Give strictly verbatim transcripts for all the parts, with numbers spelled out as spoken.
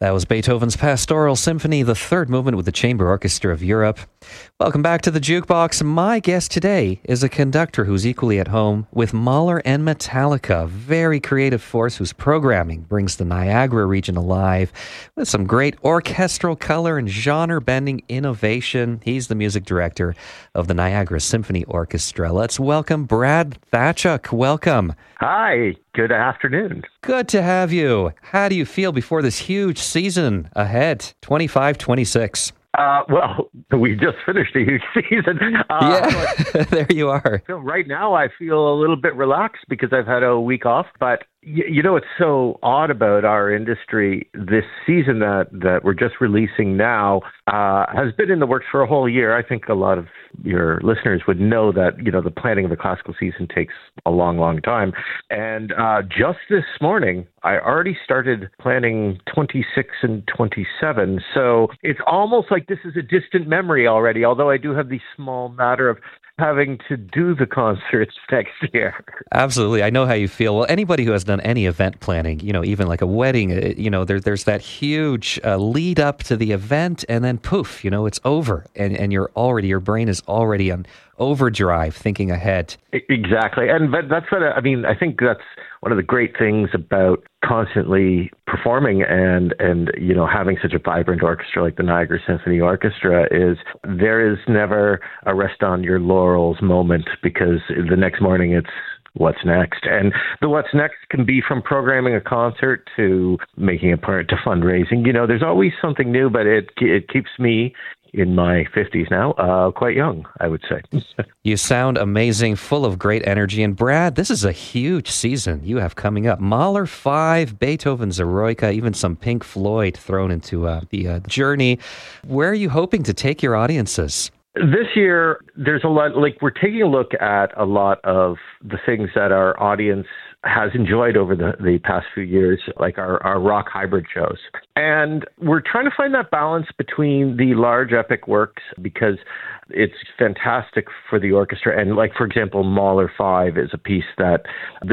That was Beethoven's Pastoral Symphony, the third movement with the Chamber Orchestra of Europe. Welcome back to the Jukebox. My guest today is a conductor who's equally at home with Mahler and Metallica, a very creative force whose programming brings the Niagara region alive with some great orchestral color and genre-bending innovation. He's the music director of the Niagara Symphony Orchestra. Let's welcome Brad Thachuk. Welcome. Hi, good afternoon. Good to have you. How do you feel before this huge season ahead, twenty-five twenty-six? Uh, well, we just finished a huge season. Uh, yeah, there you are. So right now I feel a little bit relaxed because I've had a week off. But y- you know, it's so odd about our industry. This season that, that we're just releasing now uh, has been in the works for a whole year. I think a lot of your listeners would know that, you know, the planning of a classical season takes a long, long time. And uh, just this morning, I already started planning twenty-six and twenty-seven. So it's almost like this is a distant memory already, although I do have the small matter of having to do the concerts next year. Absolutely. I know how you feel. Well, anybody who has done any event planning, you know, even like a wedding, you know, there, there's that huge uh, lead up to the event and then poof, you know, it's over. And, and you're already, your brain is already on overdrive thinking ahead. Exactly. And but that's what, I mean, I think that's one of the great things about constantly performing and, and, you know, having such a vibrant orchestra like the Niagara Symphony Orchestra is there is never a rest on your laurels moment, because the next morning it's what's next. And the what's next can be from programming a concert to making a part to fundraising. You know, there's always something new, but it it keeps me in my fifties now, uh, quite young, I would say. You sound amazing, full of great energy. And Brad, this is a huge season you have coming up. Mahler five, Beethoven's Eroica, even some Pink Floyd thrown into uh, the uh, journey. Where are you hoping to take your audiences? This year, there's a lot, like we're taking a look at a lot of the things that our audience has enjoyed over the, the past few years, like our, our rock hybrid shows. And we're trying to find that balance between the large epic works, because it's fantastic for the orchestra. And like, for example, Mahler five is a piece that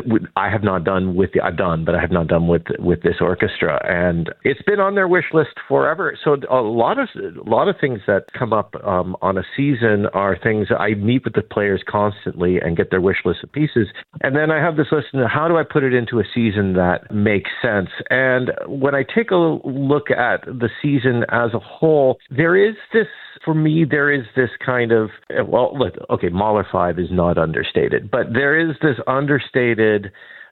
I have not done with the, I've done, but I have not done with, with this orchestra. And it's been on their wish list forever. So a lot of, a lot of things that come up um, on a season are things I meet with the players constantly and get their wish list of pieces. And then I have this list of how do I put it into a season that makes sense? And when I take a look at the season as a whole, there is this, for me, there is this kind of, well, look, okay, Mahler five is not understated, but there is this understated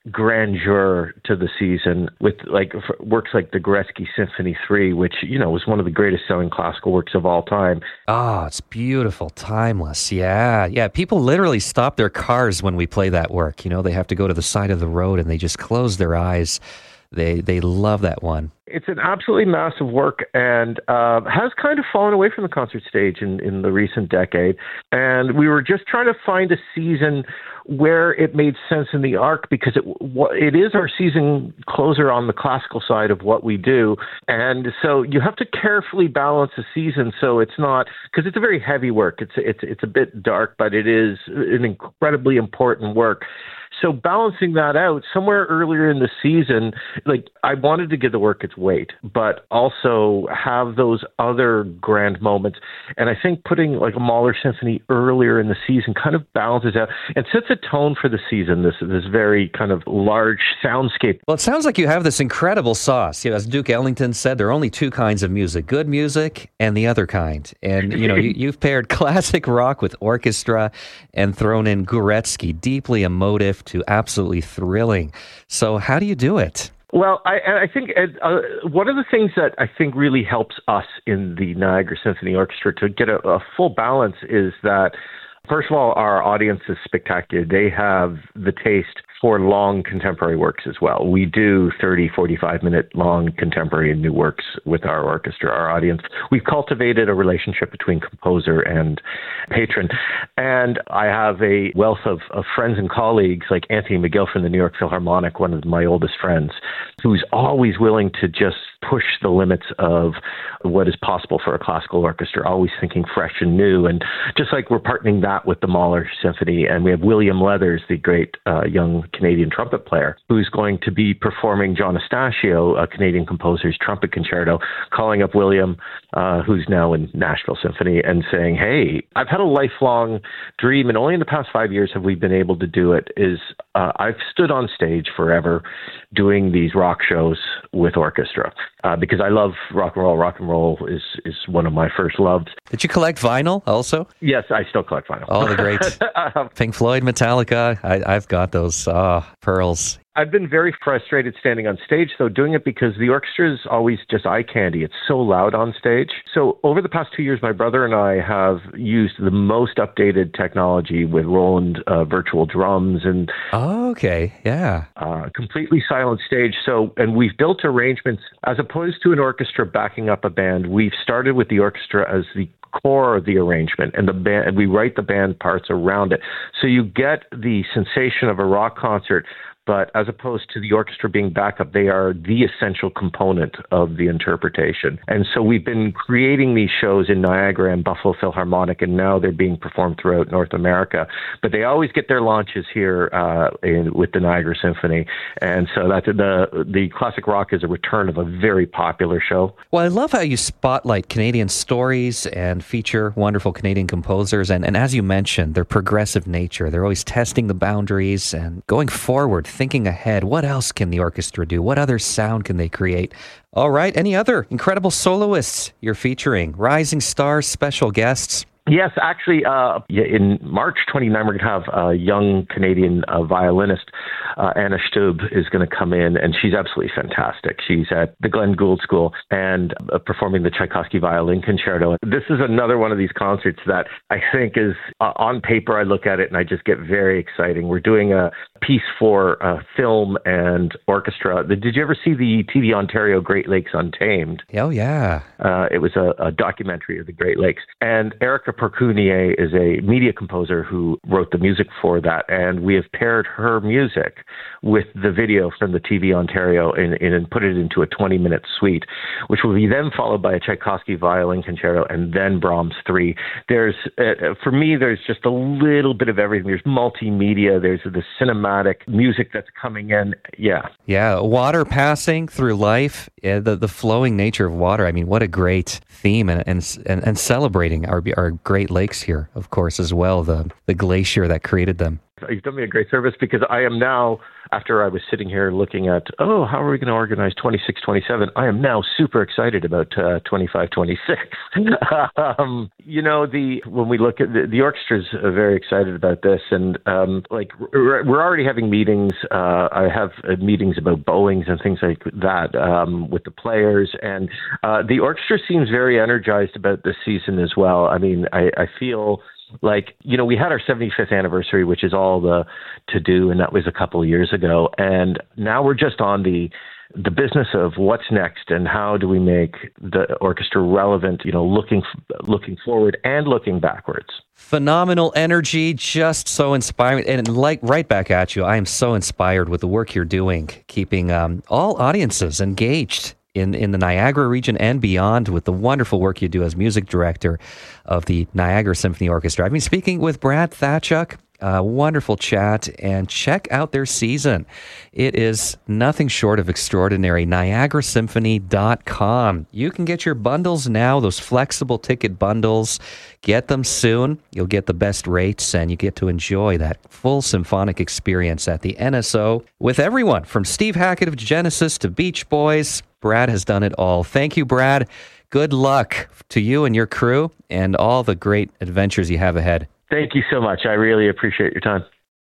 grandeur to the season with like works like the Gorecki Symphony three, which, you know, was one of the greatest selling classical works of all time. Oh, it's beautiful, timeless. Yeah, yeah. People literally stop their cars when we play that work. You know, they have to go to the side of the road and they just close their eyes. They they love that one. It's an absolutely massive work and uh, has kind of fallen away from the concert stage in, in the recent decade. And we were just trying to find a season where it made sense in the arc, because it it is our season closer on the classical side of what we do. And so you have to carefully balance the season so it's not, because it's a very heavy work. It's it's it's a bit dark, but it is an incredibly important work. So balancing that out, somewhere earlier in the season, like I wanted to give the work its weight, but also have those other grand moments. And I think putting like a Mahler symphony earlier in the season kind of balances out and sets a tone for the season, this this very kind of large soundscape. Well, it sounds like you have this incredible sauce. You know, as Duke Ellington said, there are only two kinds of music, good music and the other kind. And, you know, you, you've paired classic rock with orchestra and thrown in Gorecki, deeply emotive to absolutely thrilling. So how do you do it? Well, I, I think uh, one of the things that I think really helps us in the Niagara Symphony Orchestra to get a, a full balance is that, first of all, our audience is spectacular. They have the taste for long contemporary works as well. We do thirty, forty-five minute long contemporary and new works with our orchestra, our audience. We've cultivated a relationship between composer and patron. And I have a wealth of, of friends and colleagues like Anthony McGill from the New York Philharmonic, one of my oldest friends, who's always willing to just push the limits of what is possible for a classical orchestra, always thinking fresh and new. And just like we're partnering that with the Mahler Symphony, and we have William Leathers, the great uh, young Canadian trumpet player, who's going to be performing John Astasio, a Canadian composer's trumpet concerto, calling up William, uh, who's now in Nashville Symphony, and saying, hey, I've had a lifelong dream, and only in the past five years have we been able to do it, is uh, I've stood on stage forever doing these rock shows with orchestra uh, because I love rock and roll. Rock and roll is, is one of my first loves. Did you collect vinyl also? Yes, I still collect vinyl. All the greats. Pink Floyd, Metallica. I, I've got those ah, pearls. I've been very frustrated standing on stage, though, doing it because the orchestra is always just eye candy. It's so loud on stage. So over the past two years, my brother and I have used the most updated technology with Roland uh, virtual drums and oh, okay, yeah, uh, completely silent stage. So, and we've built arrangements as opposed to an orchestra backing up a band. We've started with the orchestra as the core of the arrangement, and the band, and we write the band parts around it. So you get the sensation of a rock concert, but as opposed to the orchestra being backup, they are the essential component of the interpretation. And so we've been creating these shows in Niagara and Buffalo Philharmonic, and now they're being performed throughout North America. But they always get their launches here uh, in, with the Niagara Symphony. And so that's the the Classic Rock is a return of a very popular show. Well, I love how you spotlight Canadian stories and feature wonderful Canadian composers. And, and as you mentioned, their progressive nature. They're always testing the boundaries and going forward, thinking ahead. What else can the orchestra do? What other sound can they create? All right. Any other incredible soloists you're featuring? Rising stars, special guests? Yes, actually, uh, in March twenty-ninth, we're going to have a young Canadian uh, violinist, uh, Anna Stub, is going to come in, and she's absolutely fantastic. She's at the Glenn Gould School and uh, performing the Tchaikovsky Violin Concerto. This is another one of these concerts that I think is, uh, on paper, I look at it and I just get very exciting. We're doing a piece for uh, film and orchestra. Did you ever see the T V Ontario Great Lakes Untamed? Oh, yeah. Uh, it was a, a documentary of the Great Lakes. And Erica Percunier is a media composer who wrote the music for that, and we have paired her music with the video from the T V Ontario and, and put it into a twenty-minute suite, which will be then followed by a Tchaikovsky Violin Concerto and then Brahms three. There's, uh, for me, there's just a little bit of everything. There's multimedia. There's the cinematic music that's coming in. Yeah. Yeah, water passing through life, yeah, the, the flowing nature of water. I mean, what a great theme, and and and, and celebrating our our Great Lakes here, of course, as well, the, the glacier that created them. You've done me a great service because I am now, after I was sitting here looking at, oh, how are we going to organize twenty-six, twenty-seven? I am now super excited about uh, twenty-five, twenty-six. um, you know, the when we look at the, the orchestra's uh, very excited about this, and um, like we're, we're already having meetings. Uh, I have uh, meetings about Boeings and things like that um, with the players, and uh, the orchestra seems very energized about this season as well. I mean, I, I feel like, you know, we had our seventy-fifth anniversary, which is all the to do, and that was a couple of years ago. And now we're just on the the business of what's next and how do we make the orchestra relevant, you know, looking looking forward and looking backwards. Phenomenal energy, just so inspiring. And like right back at you, I am so inspired with the work you're doing, keeping um, all audiences engaged in, in the Niagara region and beyond with the wonderful work you do as music director of the Niagara Symphony Orchestra. I've been speaking with Brad Tkachuk. A wonderful chat, and check out their season. It is nothing short of extraordinary. Niagara Symphony dot com. You can get your bundles now, those flexible ticket bundles. Get them soon. You'll get the best rates, and you get to enjoy that full symphonic experience at the N S O with everyone from Steve Hackett of Genesis to Beach Boys. Brad has done it all. Thank you, Brad. Good luck to you and your crew and all the great adventures you have ahead. Thank you so much. I really appreciate your time.